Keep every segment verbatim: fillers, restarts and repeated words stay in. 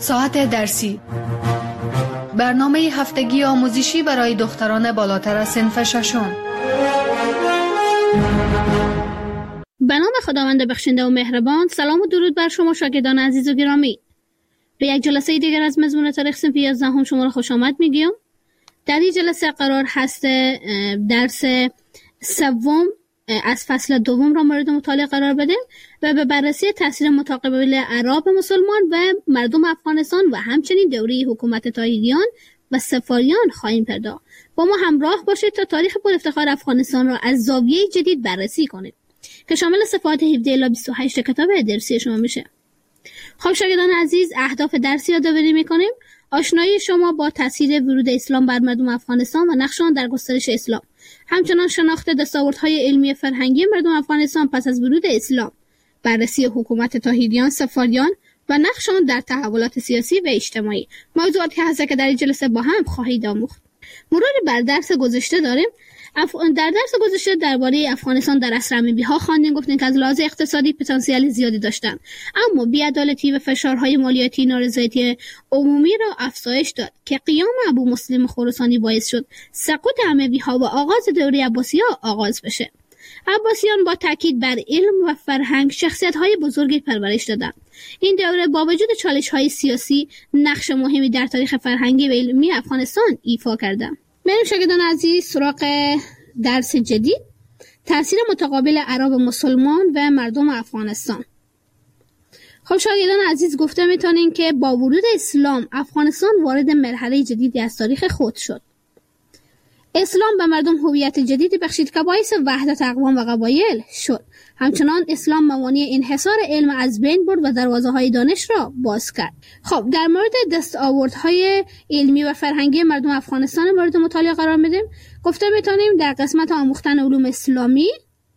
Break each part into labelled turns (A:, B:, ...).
A: ساعت درسی، برنامه هفتگی آموزشی برای دختران بالاتر از صنف ششم.
B: به نام خداوند بخشنده و مهربان. سلام و درود بر شما شاگردان عزیز و گرامی. به یک جلسه دیگر از مضمون تاریخ صنف یازدهم شما را خوش آمد میگیم. در این جلسه قرار هست درس سوم از فصل دوم را مورد مطالعه قرار بدیم و به بررسی تاثیر متقابل عرب مسلمان و مردم افغانستان و همچنین دوره حکومت طاهریان و صفاریان خواهیم پرداخت. با ما همراه باشید تا تاریخ پرافتخار افغانستان را از زاویه جدید بررسی کنیم که شامل صفحات هفده الی بیست و هشت کتاب درسی شما میشه. خب شاگردان عزیز، اهداف درسی یادآوری میکنیم: آشنایی شما با تاثیر ورود اسلام بر مردم افغانستان و نقش آن در گسترش اسلام، همچنین شناخت دستاوردهای علمی فرهنگی مردم افغانستان پس از ورود اسلام، بررسی حکومت طاهریان، صفاریان و نقش آن در تحولات سیاسی و اجتماعی، موضوعاتی هست که در این جلسه با هم خواهید آموخت. مرور بر درس گذشته داریم. اف... در درس گذشته درباره افغانستان در عصر امیرها خواندیم، گفتیم که از لحاظ اقتصادی پتانسیل زیادی داشتند، اما بی‌عدالتی و فشارهای مالیاتی نارضایتی عمومی را افزایش داد که قیام ابو مسلم خراسانی باعث شد سقوط امیرها و آغاز دوره عباسی‌ها آغاز بشه. عباسیان با تاکید بر علم و فرهنگ شخصیت‌های بزرگی پرورش دادند. این دوره با وجود چالش‌های سیاسی نقش مهمی در تاریخ فرهنگی و علمی افغانستان ایفا کرده. بریم شاگردان عزیز سراغ درس جدید: تاثیر متقابل عرب مسلمان و مردم افغانستان. خب شاگردان عزیز، گفته میتونین که با ورود اسلام افغانستان وارد مرحله جدیدی از تاریخ خود شد. اسلام به مردم هویت جدیدی بخشید که باعث وحدت اقوام و قبایل شد. همچنان اسلام موانع انحصار علم از بین برد و دروازه‌های دانش را باز کرد. خب در مورد دستاوردهای علمی و فرهنگی مردم افغانستان مورد مطالعه قرار میدیم. گفته میتونیم در قسمت آموختن علوم اسلامی،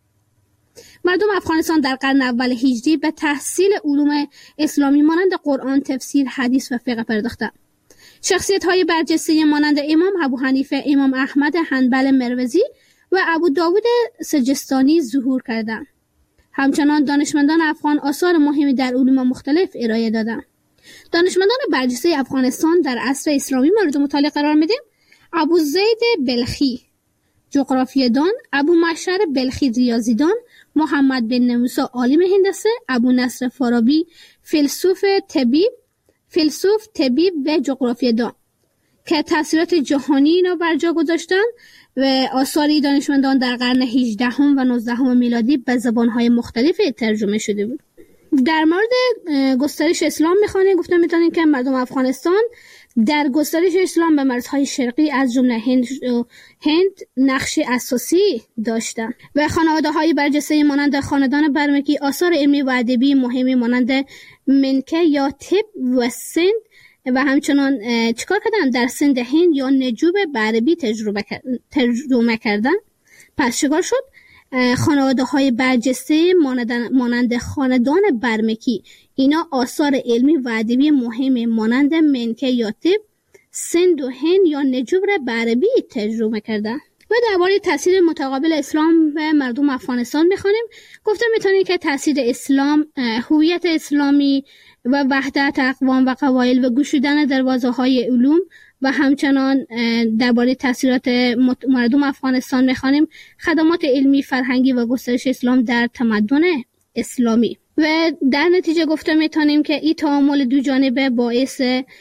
B: مردم افغانستان در قرن اول هجری به تحصیل علوم اسلامی مانند قرآن، تفسیر، حدیث و فقه پرداختند. شخصیت‌های برجسته مانند امام ابو حنیفه، امام احمد حنبل مروزی و ابو داوود سجستانی ظهور کردند. همچنان دانشمندان افغان آثار مهمی در علوم مختلف ارائه دادند. دانشمندان برجسته افغانستان در عصر اسلامی مورد مطالعه قرار میدیم: ابو زید بلخی جغرافیادان، ابو معشر بلخی ریاضیدان، محمد بن موسی عالم هندسه، ابو نصر فارابی فیلسوف طبیب فیلسوف طبیب و جغرافیادان که تأثیرات جهانی اینا بر جا گذاشتن و آثاری دانشمندان در قرن هجدهم و نوزدهم میلادی به زبانهای مختلف ترجمه شده بود. در مورد گسترش اسلام میخوانیم. گفتم میتونیم که مردم افغانستان در گسترش اسلام به مرزهای شرقی از جمله هند هند نقش اساسی داشتند و خانواده‌های برجسته مانند خاندان برمکی آثار علمی و ادبی مهمی مانند منکه یا طب و سند و همچنان چیکار کردن در سند هند یا نجوب عربی تجربه ترجمه کردن. پس چیکار شد؟ خانواده‌های برجسته مانند خاندان برمکی اینا آثار علمی و ادبی مهم مانند منکه یا طب، سند و هند یا نجوب را به عربی ترجمه کردن. و درباره تاثیر متقابل اسلام و مردم افغانستان می‌خوانیم. گفته می‌تونید که تاثیر اسلام، هویت اسلامی و وحدت اقوام و قبایل و گشودن دروازه‌های علوم و همچنان درباره تاثیرات مردم افغانستان می‌خوانیم: خدمات علمی، فرهنگی و گسترش اسلام در تمدن اسلامی. و در نتیجه گفته میتونیم که این تعامل دو جانبه باعث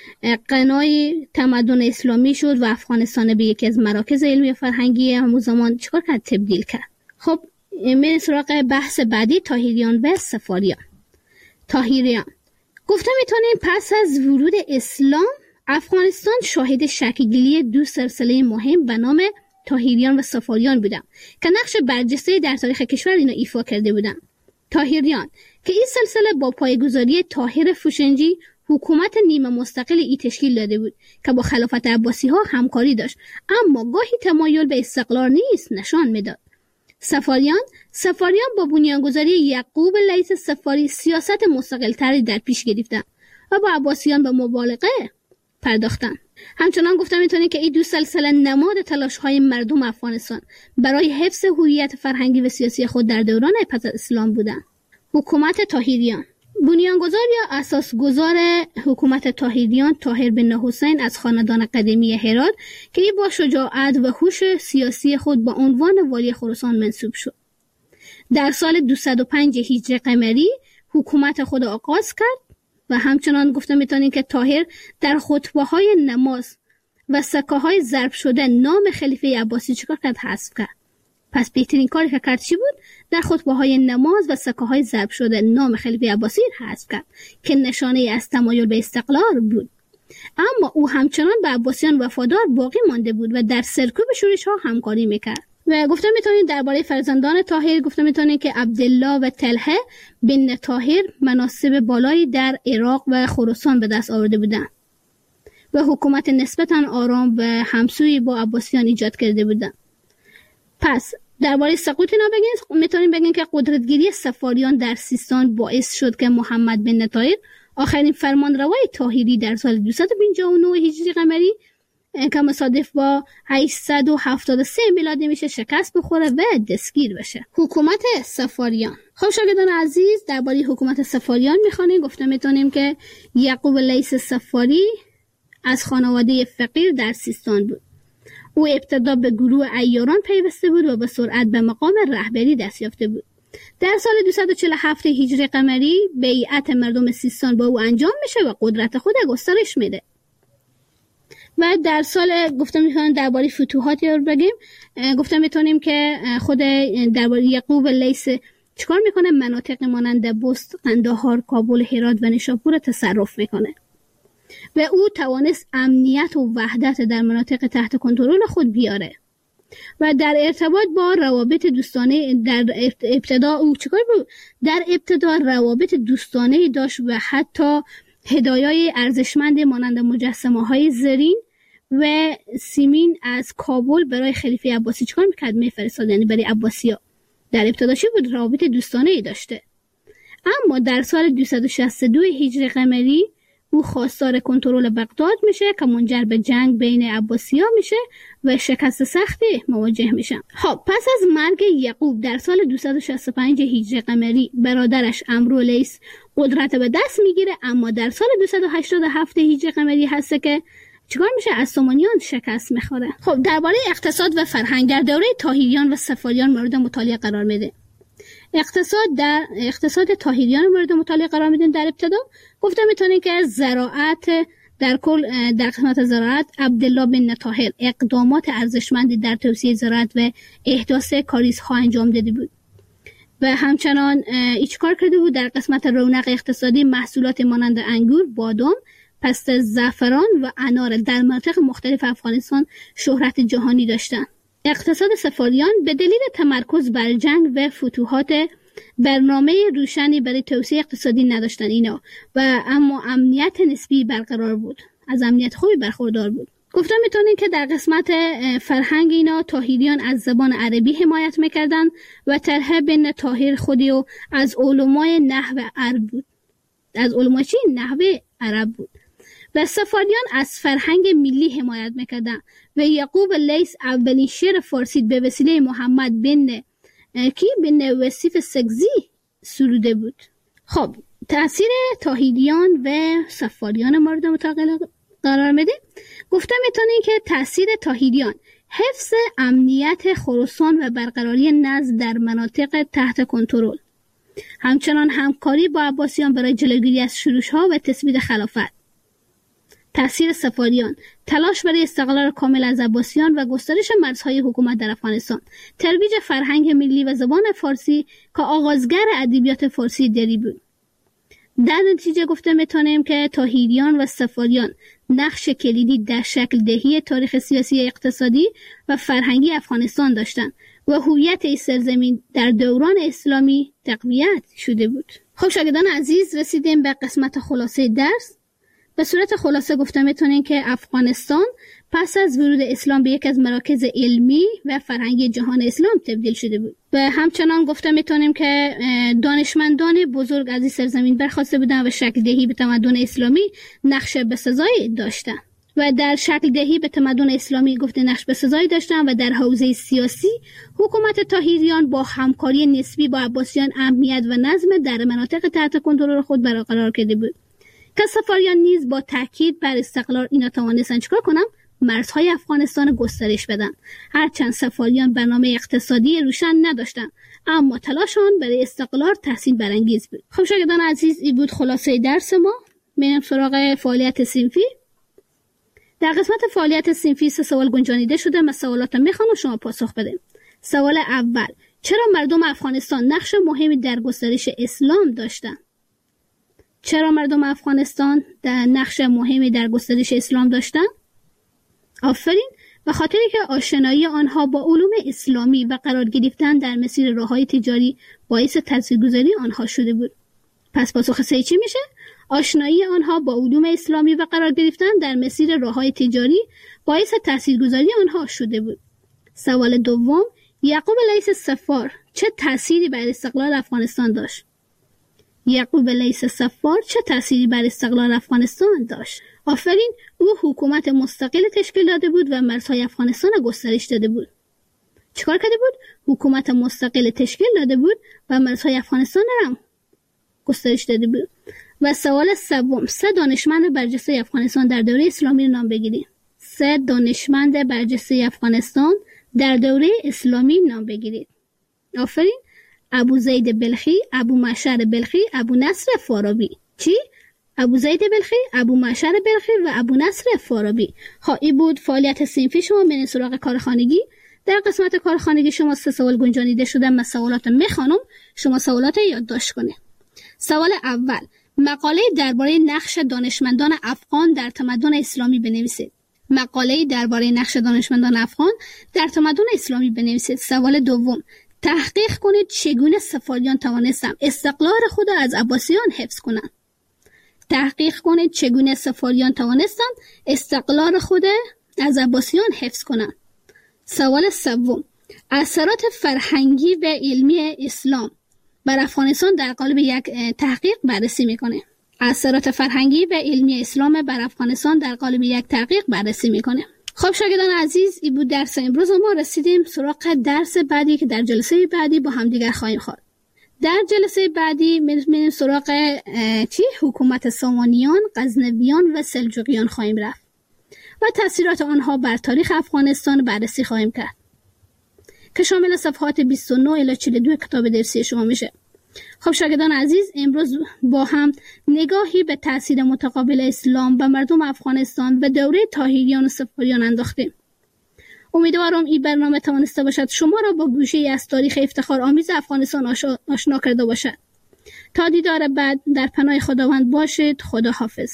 B: غنای تمدن اسلامی شد و افغانستان به یکی از مراکز علمی و فرهنگی همون زمان چیکار کرد؟ تبدیل کرد. خب میریم سراغ بحث بعدی: طاهریان و صفاریان. طاهریان گفته میتونیم پس از ورود اسلام افغانستان شاهد شکل‌گیری دو سلسله مهم به نام طاهریان و صفاریان بودند که نقش برجسته در تاریخ کشور اینا ایفا کرده بودند. طاهریان که این سلسله با پایه‌گذاری طاهر فوشنجی حکومت نیمه مستقل ای تشکیل داده بود که با خلافت عباسی ها همکاری داشت، اما گاهی تمایل به استقلال نیز نشان میداد. صفاریان صفاریان با بنیانگذاری یعقوب لیث صفاری سیاست مستقل تری در پیش گرفتند و با عباسیان به مبالغه پرداختند. همچنان گفته میتونه که این دو سلسله نماد تلاش‌های مردم افغانستان برای حفظ هویت فرهنگی و سیاسی خود در دوران پس از اسلام بودند. حکومت طاهریان بنیانگذار یا اساسگذار حکومت طاهریان طاهر بن حسین از خاندان قدیمی هرات که با شجاعت و هوش سیاسی خود با عنوان والی خراسان منصوب شد. در سال دویست و پنج هجری قمری حکومت خود آغاز کرد و همچنان گفته میتونیم که طاهر در خطبه‌های نماز و سکه‌های ضرب شده نام خلیفه عباسی چیکار کرد؟ حذف کرد. پس بهترین کاری که کرد چی بود؟ در خطبه‌های نماز و سکه‌های ضرب شده نام خلیفه عباسی حذف کرد که نشانه از تمایل به استقلال بود. اما او همچنان به عباسیان وفادار باقی مانده بود و در سرکوب شورش‌ها همکاری میکرد. و گفته میتونید درباره فرزندان طاهر گفته میتونید که عبدالله و طلحه بن طاهر مناصب بالایی در عراق و خراسان به دست آورده بودند و حکومت نسبتاً آرام و همسویی با عباسیان ایجاد کرده بودند. پس درباره سقوط اینا بگین میتونیم بگین که قدرتگیری صفاریان در سیستان باعث شد که محمد بن طاهر آخرین فرمانروای طاهری در سال دویست و پنجاه و نه هجری قمری که مصادف با هشتصد و هفتاد و سه میلادی میشه شکست بخوره و دستگیر بشه. حکومت صفاریان. خب شاگردان عزیز درباره حکومت صفاریان میخوانیم. گفته میتونیم که یعقوب لیث صفاری از خانواده فقیر در سیستان بود. او ابتدا به گروه عیاران پیوسته بود و به سرعت به مقام رهبری دست یافته بود. در سال دویست و چهل و هفت هجری قمری بیعت مردم سیستان با او انجام میشه و قدرت خود گسترش میده. و در سال گفته میتونیم درباره فتوحات یاد بگیم. گفته میتونیم که خود درباره یعقوب لیث چیکار میکنه؟ مناطق مانند بست، قندهار، کابل، هرات و نیشابور تصرف میکنه و او توانست امنیت و وحدت در مناطق تحت کنترل خود بیاره و در ارتباط با روابط دوستانه در ابتدا او چیکار بود؟ در ابتدا روابط دوستانه داشت و حتی هدایای ارزشمند مانند مجسمه‌های زرین و سیمین از کابل برای خلیفه عباسی چیکار میکرد؟ میفرستاد، یعنی برای عباسی‌ها. در ابتدا چی بود؟ روابط دوستانه داشته. اما در سال دویست و شصت و دو هجری قمری او خواستار کنترل بغداد میشه که منجر به جنگ بین عباسی‌ها میشه و شکست سختی مواجه میشن. خب پس از مرگ یعقوب در سال دویست و شصت و پنج هجری قمری برادرش عمرو لیث قدرت به دست میگیره، اما در سال دویست و هشتاد و هفت هجری قمری هست که چیکار میشه؟ از سامانیان شکست میخوره. خب درباره اقتصاد و فرهنگ در دوره طاهریان و صفاریان مورد مطالعه قرار میده. اقتصاد در اقتصاد طاهریان مورد مطالعه قرار میدن. در ابتدا گفته میتونیم که زراعت در کل در قسمت زراعت عبدالله بن طاهر اقدامات ارزشمندی در توسعه زراعت و احداث کاریزها انجام داده بود و همچنان ایچ کار کرده بود در قسمت رونق اقتصادی محصولات مانند انگور، بادام، پسته، زعفران و انار در مناطق مختلف افغانستان شهرت جهانی داشتند. اقتصاد صفاریان به دلیل تمرکز بر جنگ و فتوحات برنامه روشنی برای توسعه اقتصادی نداشتن اینا و اما امنیت نسبی برقرار بود، از امنیت خوبی برخوردار بود. گفتم میتونیم که در قسمت فرهنگ اینا طاهریان از زبان عربی حمایت میکردن و طلحه بن طاهر خودی و از علمای نحو عرب بود. از علمای چی؟ نحو عرب بود. و صفاریان از فرهنگ ملی حمایت میکردن و یعقوب لیث اولین شعر فارسی به وسیله محمد بن کی بن وصیف سگزی سروده بود. خب تأثیر طاهریان و صفاریان مورد مطالعه قرار میده. گفته میتونیم که تأثیر طاهریان حفظ امنیت خراسان و برقراری نظم در مناطق تحت کنترل، همچنان همکاری با عباسیان برای جلوگیری از شورش‌ها و تثبیت خلافت. تأثیر صفاریان تلاش برای استقلال کامل از عباسیان و گسترش مرزهای حکومت در افغانستان، ترویج فرهنگ ملی و زبان فارسی که آغازگر ادبیات فارسی دری بود. در نتیجه گفته میتونیم که طاهریان و صفاریان نقش کلیدی در شکل دهی تاریخ سیاسی، اقتصادی و فرهنگی افغانستان داشتند و هویت این سرزمین در دوران اسلامی تقویت شده بود. خب شاگردان عزیز رسیدیم به قسمت خلاصه درس. به صورت خلاصه گفته میتونیم که افغانستان پس از ورود اسلام به یک از مراکز علمی و فرهنگی جهان اسلام تبدیل شده بود و همچنان گفته میتونیم که دانشمندان بزرگ از این سرزمین برخواسته بودند و شکل دهی به تمدن اسلامی نقش بسزایی داشتند. و در شکل دهی به تمدن اسلامی گفته نقش به سزایی داشتند و در حوزه سیاسی حکومت طاهریان با همکاری نسبی با عباسیان امنیت و نظم در مناطق تحت کنترل خود برقرار کرده بود. که صفاریان نیز با تاکید بر استقلال اینا توانستند چیکار کنن؟ مرزهای افغانستان گسترش بدن. هرچند صفاریان برنامه اقتصادی روشن نداشتند، اما تلاششان برای استقلال تحسین برانگیز بود. خب شاگردان عزیز، این بود خلاصه درس ما. میریم سراغ فعالیت صنفی. در قسمت فعالیت صنفی سه سوال گنجانیده شده. من سوالات میخوام و شما پاسخ بدید. سوال اول: چرا مردم افغانستان نقش مهمی در گسترش اسلام داشتند؟ چرا مردم افغانستان در نقش مهمی در گسترش اسلام داشتند؟ آفرین، به خاطری که آشنایی آنها با علوم اسلامی و قرار گرفتن در مسیر راههای تجاری باعث تاثیرگذاری آنها شده بود. پس پاسخ سه چی میشه؟ آشنایی آنها با علوم اسلامی و قرار گرفتن در مسیر راههای تجاری باعث تاثیرگذاری آنها شده بود. سوال دوم: یعقوب لیث صفار چه تأثیری بر استقلال افغانستان داشت؟ یعقوب لیث صفار چه تأثیری بر استقلال افغانستان داشت؟ آفرین، او حکومت مستقل تشکیل داده بود و مرزهای افغانستان را گسترش داده بود. چیکار کرده بود؟ حکومت مستقل تشکیل داده بود و مرزهای افغانستان را گسترش داده بود. و سوال سوم: سه دانشمند برجسته افغانستان در دوره اسلامی نام بگیرید. سه دانشمند برجسته افغانستان در دوره اسلامی نام بگیرید. آفرین: ابو زید بلخی، ابو معشر بلخی، ابو نصر فارابی. چی؟ ابو زید بلخی، ابو معشر بلخی و ابو نصر فارابی. ها، این بود فعالیت صنفی شما. من سراغ کارخانگی. در قسمت کارخانگی شما سه سوال گنجانیده شده. من سوالات میخوانم، شما سوالات یادداشت کنید. سوال اول: مقاله درباره نقش دانشمندان افغان در تمدن اسلامی بنویسید. مقاله درباره نقش دانشمندان افغان در تمدن اسلامی بنویسید. سوال دوم: تحقیق کنید چگونه صفاریان توانستند استقلال خود را از عباسیان حفظ کنند. تحقیق کنید چگونه صفاریان توانستند استقلال خود از عباسیان حفظ کنند. سوال سوم: اثرات فرهنگی و علمی اسلام بر افغانستان در قالب یک تحقیق بررسی میکنه. اثرات فرهنگی و علمی اسلام بر افغانستان در قالب یک تحقیق بررسی میکنه. خب شاگردان عزیز، این بود درس امروز. ما رسیدیم سراغ درس بعدی که در جلسه بعدی با هم دیگر خواهیم خورد. در جلسه بعدی میریم سراغ چی؟ حکومت سامانیان، غزنویان و سلجوقیان خواهیم رفت و تاثیرات آنها بر تاریخ افغانستان بررسی خواهیم کرد که شامل صفحات بیست و نه الی چهل و دو کتاب درسی شما میشه. خب شاگردان عزیز، امروز با هم نگاهی به تاثیر متقابل اسلام و مردم افغانستان و دوره طاهریان و صفاریان انداختیم. امیدوارم این برنامه توانسته باشد شما را با گوشه‌ای از تاریخ افتخار آمیز افغانستان آشنا کرده باشد. تا دیدار بعد، در پناه خداوند باشید. خدا حافظ.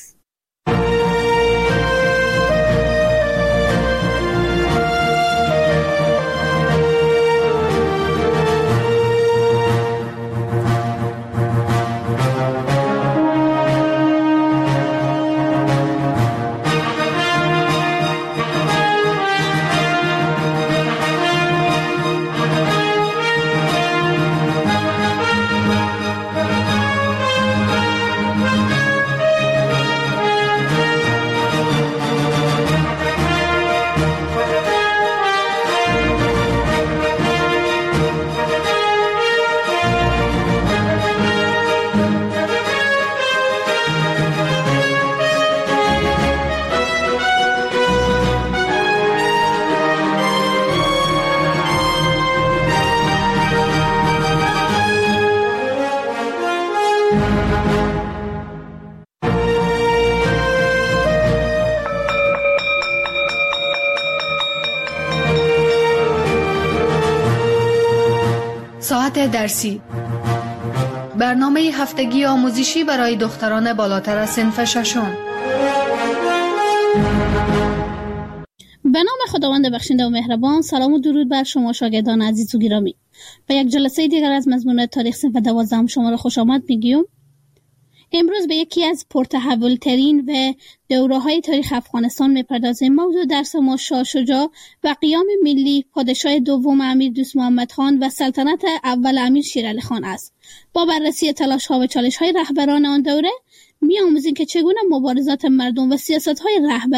A: ساعت درسی، برنامه هفتگی آموزشی برای دختران بالاتر از صنف ششم.
B: به نام خداوند بخشنده و مهربان. سلام و درود بر شما شاگردان عزیز و گرامی. به یک جلسه دیگر از مضمون تاریخ صنف دوازدهم شما را خوش آمد میگیم. امروز به یکی از پرتحول‌ترین و دوره‌های تاریخ افغانستان می‌پردازیم. موضوع درس ما شاه شجاع و قیام ملی، پادشاه دوم امیر دوست محمد خان و سلطنت اول امیر شیر علی خان است. با بررسی تلاش‌ها و چالش‌های رهبران آن دوره می‌آموزیم که چگونه مبارزات مردم و سیاست‌های رهبران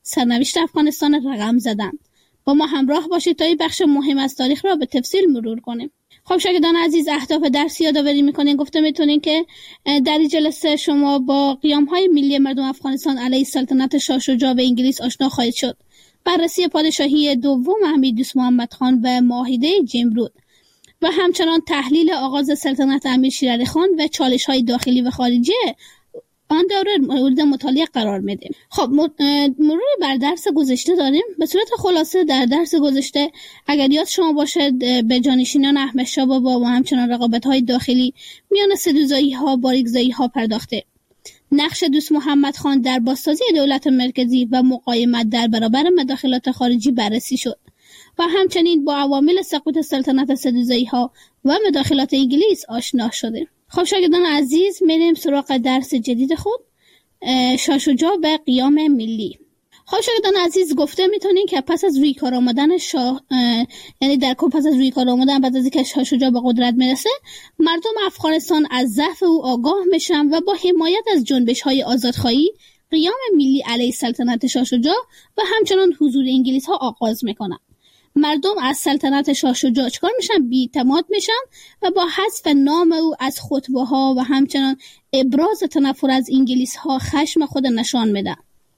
B: سرنوشت افغانستان رقم زدند. با ما همراه باشید تا این بخش مهم از تاریخ را به تفصیل مرور کنیم. خب شاگردان عزیز، اهداف درس یادآوری می‌کنین. گفته میتونین که در این جلسه شما با قیام‌های ملی مردم افغانستان علیه سلطنت شاه شجاع به انگلیس آشنا خواهید شد. بررسی پادشاهی دوم امیردوست محمد خان و معاهده جمرود و همچنان تحلیل آغاز سلطنت امیر شیر علی خان و چالش‌های داخلی و خارجی آن دوره مورد مطالعه قرار میدیم. خب مرور بر درس گذشته داریم. به صورت خلاصه در درس گذشته اگر یاد شما باشه به جانشینان احمد شاه بابا و همچنان رقابت‌های داخلی میان ستوزایی‌ها باریکزایی‌ها پرداخته. نقش دوست محمد خان در بازسازی دولت مرکزی و مقاومت در برابر مداخلات خارجی بررسی شد و همچنین با عوامل سقوط سلطنت ستوزایی‌ها و مداخلات انگلیس آشنا شدیم. خب شاگردان عزیز، میریم سراغ درس جدید خود، شاه شجاع به قیام ملی. خب شاگردان عزیز، گفته میتونین که پس از روی کار آمدن شاه، یعنی در کل پس از روی کار آمدن بعد از اینکه شاه شجاع به قدرت میرسه، مردم افغانستان از ضعف او آگاه میشن و با حمایت از جنبش‌های آزادخواهی قیام ملی علیه سلطنت شاه شجاع و همچنان حضور انگلیس ها آغاز میکنن. مردم از سلطنت شاه شجاع چکار میشن؟ بی‌اعتماد میشن و با حذف نام او از خطبه ها و همچنان ابراز تنفر از انگلیس ها خشم خود نشان میدن.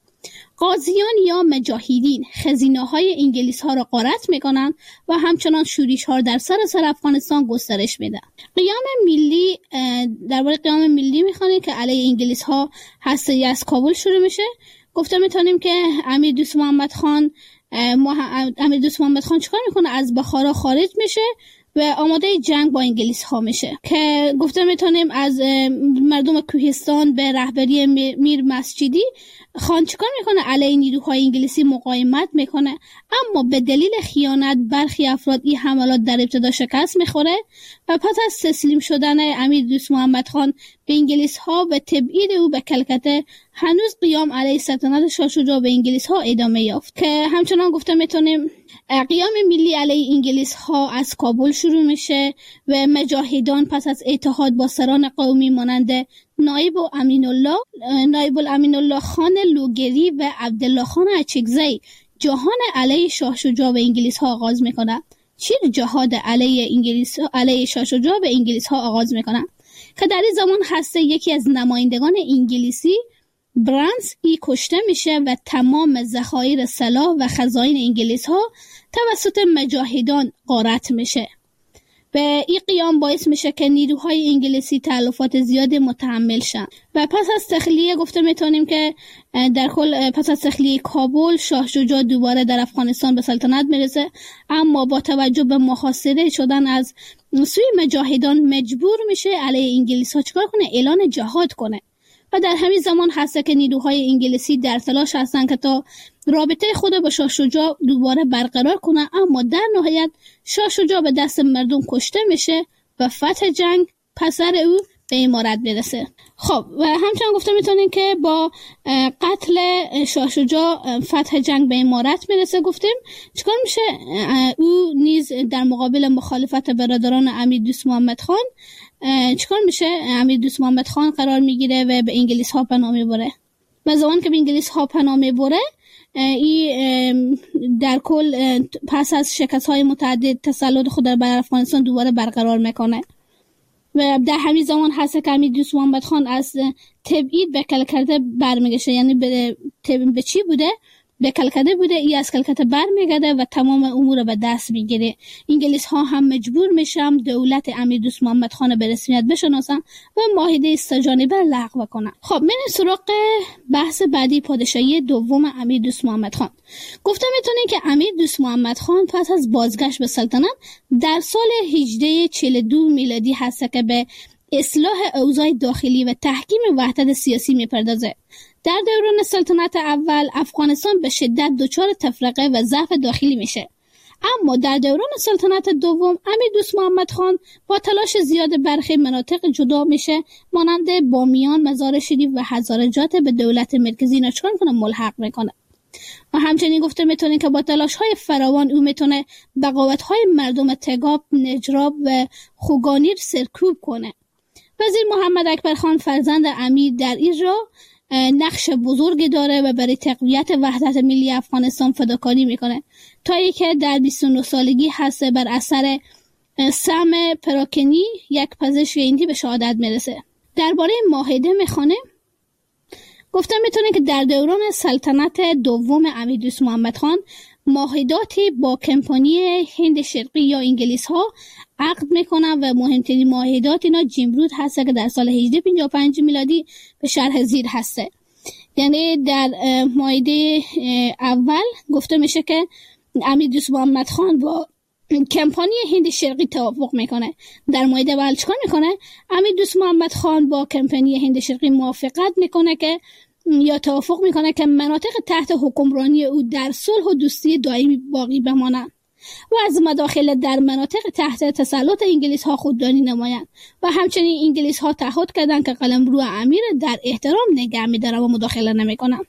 B: قاضیان یا مجاهدین خزینه های انگلیس ها را غارت میکنن و همچنان شورش ها در سراسر افغانستان گسترش میدن. قیام ملی، درباره قیام ملی میخوانیم که علیه انگلیس ها هسته از کابل شروع میشه. گفته میتونیم که امیردوست محمد خان امیردوست محمد خان چیکار میکنه؟ از بخارا خارج میشه و آماده جنگ با انگلیس ها میشه که گفته میتونیم از مردم کوهستان به رهبری میر مسجدی خان چیکار میکنه؟ علیه نیروهای انگلیسی مقاومت میکنه، اما به دلیل خیانت برخی افراد این حملات در ابتدا شکست میخوره و پس از تسلیم شدن امیردوست محمد خان به انگلیس ها و تبعید او به کلکته، هنوز قیام علیه سلطنت شاه شجاع به انگلیس ها ادامه یافت که همچنان گفته میتونیم قیام ملی علیه انگلیس ها از کابل شروع میشه و مجاهدان پس از اتحاد با سران قومی مانند نایب امین الله نایب امین الله خان لوگری و عبدالله خان اچکزی جهان علیه شاه شجاع به انگلیس ها آغاز میکنند. چی جهاد علیه انگلیس علیه شاه شجاع به انگلیس ها آغاز میکنند که در این زمان هسته یکی از نمایندگان انگلیسی برانس ای کشته میشه و تمام ذخایر سلاح و خزاین انگلیس ها توسط مجاهدان غارت میشه. و این قیام باعث میشه که نیروهای انگلیسی تلفات زیاد متحمل شن و پس از تخلیه گفته میتونیم که در کل پس از تخلیه کابل شاه شجاع دوباره در افغانستان به سلطنت میرسه، اما با توجه به محاصره شدن از سوی مجاهدان مجبور میشه علیه انگلیس ها چیکار کنه؟ اعلان جهاد کنه. و در همین زمان هسته که نیروهای انگلیسی در تلاش هستن که تا رابطه خود با شاه شجاع دوباره برقرار کنن، اما در نهایت شاه شجاع به دست مردم کشته میشه و فتح جنگ پسر او به امارت برسه. خب و همچنان گفته میتونیم که با قتل شاه شجاع فتح جنگ به امارت میرسه. گفتیم چیکار میشه؟ او نیز در مقابل مخالفت برادران امیردوست محمد خان چیکار میشه؟ امیردوست محمد خان قرار میگیره و به انگلیس ها پناه میبره. و زمان که به انگلیس ها پناه میبره، ای در کل پس از شکست های متعدد تسلط خود بر افغانستان دوباره برقرار میکنه و در همین زمان هست که امیردوست محمد خان از تبعید به کلکته برمیگشه. یعنی به, به چی بوده؟ به کلکته بوده. ای از کلکته برمیگرده و تمام امور به دست میگیره. انگلیس ها هم مجبور میشن دولت امیردوست محمد خان به رسمیت بشناسن و معاهده سه‌جانبه لغو کنن. خب میریم سراغ بحث بعدی، پادشاهی دوم امیردوست محمد خان. گفته میتونین که امیردوست محمد خان پس از بازگشت به سلطنت در سال هجده چهل و دو میلادی هست که به اصلاح اوضاع داخلی و تحکیم وحدت سیاسی میپردازه. در دوران سلطنت اول افغانستان به شدت دچار تفرقه و ضعف داخلی میشه، اما در دوران سلطنت دوم امیردوست محمد خان با تلاش زیاد برخی مناطق جدا میشه، مانند بامیان، مزار شریف و هزارجات به دولت مرکزی نچکار کنه ملحق میکنه. و همچنین گفته میتونه که با تلاش های فراوان او میتونه بغاوت های مردم تگاب، نجراب و خوگانیر سرکوب کنه. وزیر محمد اکبر خان فرزند امیر در این راه نقش بزرگی داره و برای تقویت وحدت ملی افغانستان فداکاری میکنه تا اینکه در بیست و نه سالگی هست بر اثر سم پراکنی یک پزشک هندی به شهادت میرسه. درباره معاهده میخونه گفته میتونه که در دوران سلطنت دوم امیردوست محمد خان معاهداتی با کمپانی هند شرقی یا انگلیس ها عقد میکنن و مهمترین معاهدات اینا جیمرود هسته که در سال هجده پنجاه و پنج میلادی به شرح زیر هسته. یعنی در معاهده اول گفته میشه که امیردوست محمد خان با کمپانی هند شرقی توافق میکنه. در معاهده اول چیکار میکنه؟ امیردوست محمد خان با کمپانی هند شرقی موافقت میکنه که یا توافق میکنه که مناطق تحت حکمرانی او در صلح و دوستی دائمی باقی بمانند و از مداخله در مناطق تحت تسلط انگلیس ها خودداری نمایند و همچنین انگلیس ها تعهد کردند که قلمرو امیر در احترام نگه می‌دارند و مداخله نمی‌کنند.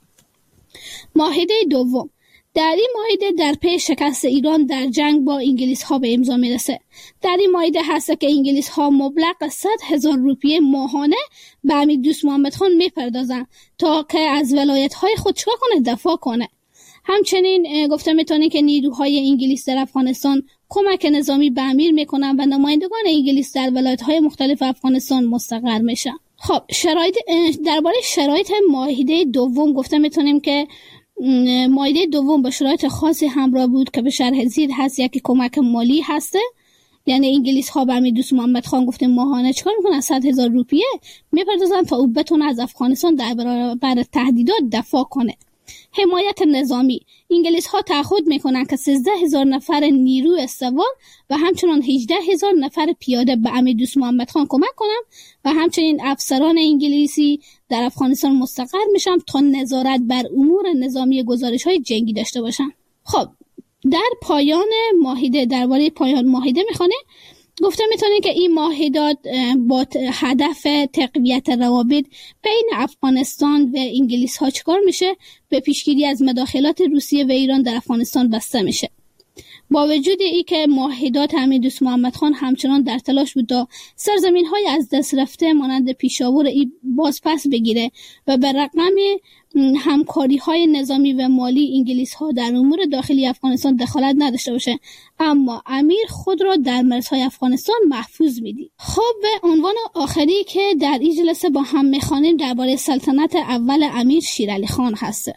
B: معاهده دوم در این معاهده در پی شکست ایران در جنگ با انگلیس ها به امضا میرسه. در این معاهده هست که انگلیس ها مبلغ صد هزار روپیه ماهانه به امیردوست محمد خان میپردازن تا که از ولایت های خود چیکار کنه؟ دفاع کنه. همچنین گفته میتونه که نیروهای انگلیس در افغانستان کمک نظامی به امیر میکنن و نمایندگان انگلیس در ولایت های مختلف افغانستان مستقر میشن. خب شرایط درباره شرایط معاهده دوم گفته میتونیم که معاهده دوم با شرایط خاصی همراه بود که به شرح زیر هست. یکی کمک مالی هسته، یعنی انگلیس ها به امیردوست محمد خان گفته ماهانه چیکار میکنن؟ صد هزار روپیه میپردازن تا او بتونه از افغانستان در برابر تهدیدات دفاع کنه. حمایت نظامی انگلیس ها تعهد میکنن که سیزده هزار نفر نیروی سوار و همچنین هجده هزار نفر پیاده به امیردوست محمد خان کمک کنن و همچنین افسران انگلیسی در افغانستان مستقر میشن تا نظارت بر امور نظامی گزارش های جنگی داشته باشن. خب در پایان معاهده درباره پایان معاهده میخونه گفته میتونه که این معاهدات با هدف تقویت روابط بین افغانستان و انگلیس ها چیکار میشه؟ به پیشگیری از مداخلات روسیه و ایران در افغانستان بسته میشه. با وجود ای که معاهدات امیردوست محمد خان همچنان در تلاش بود تا سرزمین های از دست رفته مانند پیشاور ای باز پس بگیره و به رغم همکاری های نظامی و مالی انگلیس ها در امور داخلی افغانستان دخالت نداشته باشه، اما امیر خود را در مرزهای افغانستان محفوظ میدید. خب به عنوان آخری که در این جلسه با هم میخوانیم درباره سلطنت اول امیر شیرعلی خان هسته.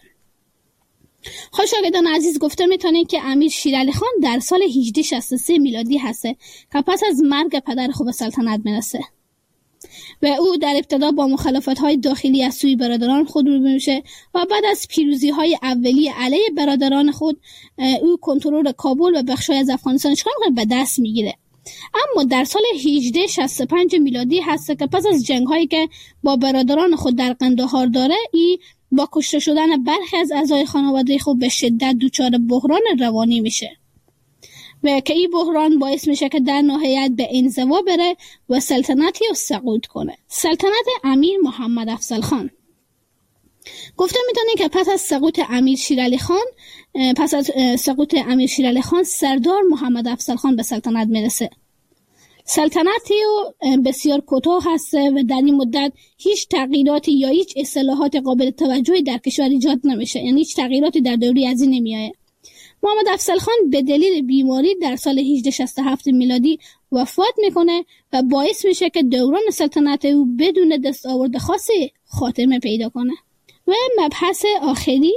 B: خب شاگردان عزیز گفته میتونه که امیر شیرعلی خان در سال هجده شصت و سه میلادی هسته که پس از مرگ پدر خود به سلطنت میرسه و او در ابتدا با مخالفت‌های داخلی از سوی برادران خود روبرو میشه و بعد از پیروزی‌های اولیه علیه برادران خود او کنترل کابل و بخشای از افغانستان چیکار می‌کنه؟ به دست میگیره. اما در سال هجده شصت و پنج میلادی هست که پس از جنگ‌هایی که با برادران خود در قندهار داره، ای با کشته شدن برخی از اعضای خانواده خود به شدت دچار بحران روانی میشه و که این بحران باعث میشه که در نهایت به انزوا بره و سلطنتی رو سقوط کنه. سلطنت امیر محمد افضل خان گفته میتونه که پس از سقوط امیر شیرعلی خان پس از سقوط امیر شیرعلی خان سردار محمد افضل خان به سلطنت میرسه. سلطنتی بسیار کوتاه هست و در این مدت هیچ تغییراتی یا هیچ اصلاحات قابل توجهی در کشور ایجاد نمیشه، یعنی هیچ تغییراتی در دوره از این نمیایه. محمد افضل خان به دلیل بیماری در سال هجده شصت و هفت میلادی وفات میکنه و باعث میشه که دوران سلطنت او بدون دستاورد خاصی خاتمه پیدا کنه. و مبحث آخری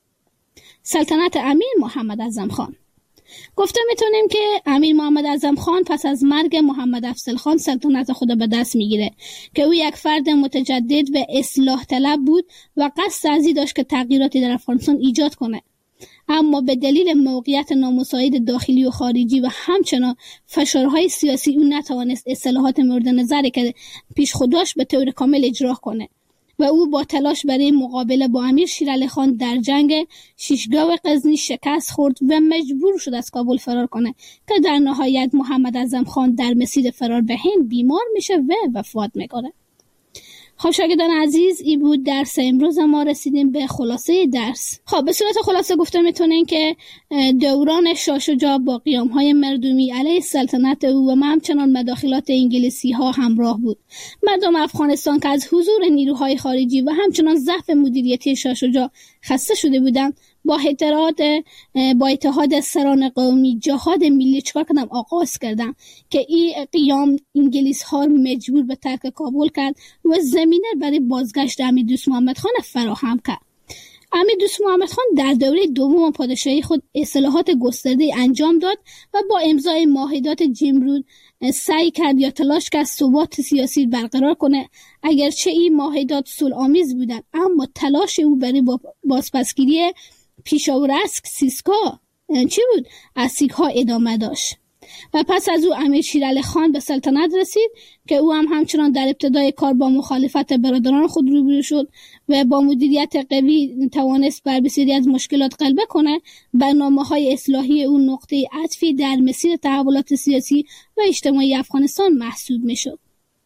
B: سلطنت امیر محمد اعظم خان. گفته میتونیم که امیر محمد اعظم خان پس از مرگ محمد افضل خان سلطنت خود به دست میگیره که او یک فرد متجدد و اصلاح طلب بود و قصد ازی داشت که تغییراتی در افغانستان ایجاد کنه، اما به دلیل موقعیت نامساعد داخلی و خارجی و همچنان فشارهای سیاسی او نتوانست اصلاحات مورد نظری که پیش خود داشت به طور کامل اجرا کنه و او با تلاش برای مقابله با امیر شیرعلی خان در جنگ شیشگاه غزنی شکست خورد و مجبور شد از کابل فرار کنه که در نهایت محمد اعظم خان در مسیر فرار به هند بیمار میشه و وفات میکنه. خب شاگردان عزیز، این بود درس امروز. ما رسیدیم به خلاصه درس. خب به صورت خلاصه گفته میتونین که دوران شاه شجاع با قیام‌های مردمی علیه سلطنت او و همچنان مداخلات انگلیسی ها همراه بود. مردم افغانستان که از حضور نیروهای خارجی و همچنان ضعف مدیریتی شاه شجاع خسته شده بودند، با اتحاد با اتحاد سران قومی جهاد ملی چکار کردم آغاز کردم که این قیام انگلیس ها مجبور به ترک کابل کرد و زمینه برای بازگشت امیردوست محمد خان فراهم کرد. امیردوست محمد خان در دوره دوم پادشاهی خود اصلاحات گسترده انجام داد و با امضای معاهدات جیمرود سعی کرد یا تلاش کرد ثبات سیاسی برقرار کنه. اگرچه این معاهدات صلح‌آمیز بودند، اما تلاش او برای بازپسگیری پیشاور از سیسکا چی بود؟ از سیک‌ها ادامه داشت و پس از او امیر شیرعلی خان به سلطنت رسید که او هم همچنان در ابتدای کار با مخالفت برادران خود روبرو شد و با مدیریت قوی توانست بر بسیاری از مشکلات غلبه کنه. برنامه‌های اصلاحی او نقطه عطفی در مسیر تحولات سیاسی و اجتماعی افغانستان محسوب میشد.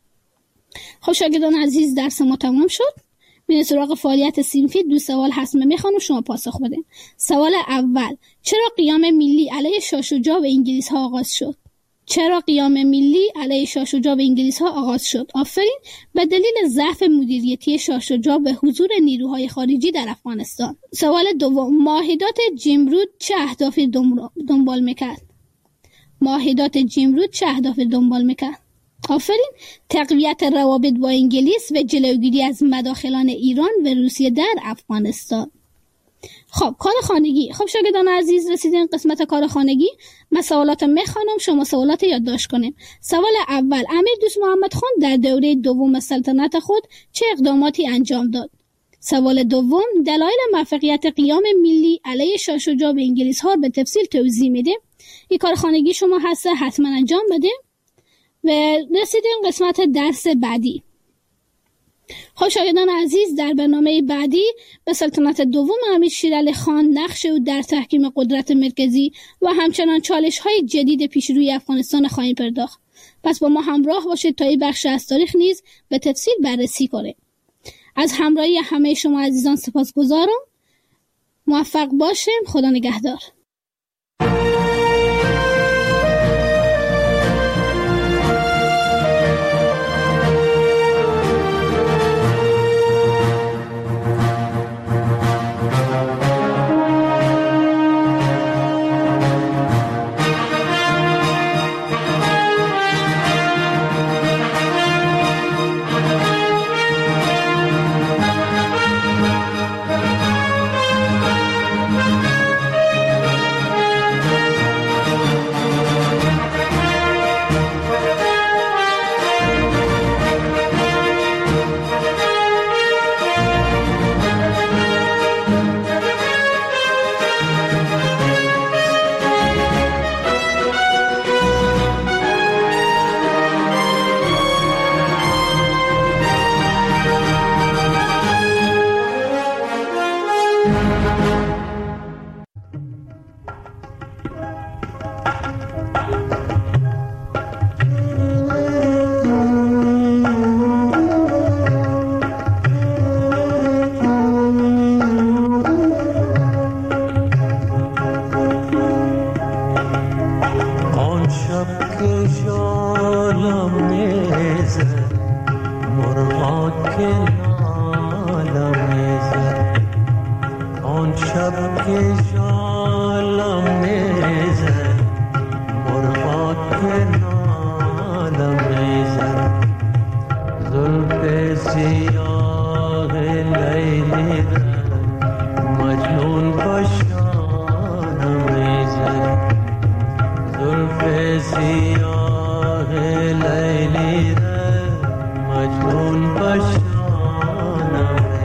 B: خب شاگردان عزیز، درس ما تمام شد. بین سراغ فعالیت صنفی. دو سوال هست، من میخوام شما پاسخ بدین. سوال اول: چرا قیام ملی علیه شاه شجاع و انگلیس ها آغاز شد؟ چرا قیام ملی علیه شاه شجاع و انگلیس ها آغاز شد؟ آفرین. به دلیل ضعف مدیریتی شاه شجاع به حضور نیروهای خارجی در افغانستان. سوال دوم: معاهدات جیمرود چه اهدافی دنبال میکرد؟ معاهدات جیمرود چه اهدافی دنبال میکرد؟ آفرین. تقویت روابط با انگلیس و جلوگیری از مداخلان ایران و روسیه در افغانستان. خب کار خانگی. خب شاگردان عزیز، رسیدین قسمت کار خانگی. من سوالات میخوانم، شما سوالات یادداشت کنیم. سوال اول: امیردوست محمد خان در دوره دوم سلطنت خود چه اقداماتی انجام داد؟ سوال دوم: دلایل موفقیت قیام ملی علیه شاه شجاع و انگلیس ها به تفصیل توضیح میده. این کار خانگی شما هست، حتما انجام بده. و رسیدیم قسمت درس بعدی. خب شاگردان عزیز، در برنامه بعدی به سلطنت دوم امیر شیرعلی خان، نقش او در تحکیم قدرت مرکزی و همچنان چالش‌های جدید پیش روی افغانستان خواهیم پرداخت. پس با ما همراه باشید تا این بخش از تاریخ نیز به تفصیل بررسی کنیم. از همراهی همه شما عزیزان سپاسگزارم. موفق باشیم. خدا نگهدار.
C: مجنون باشانم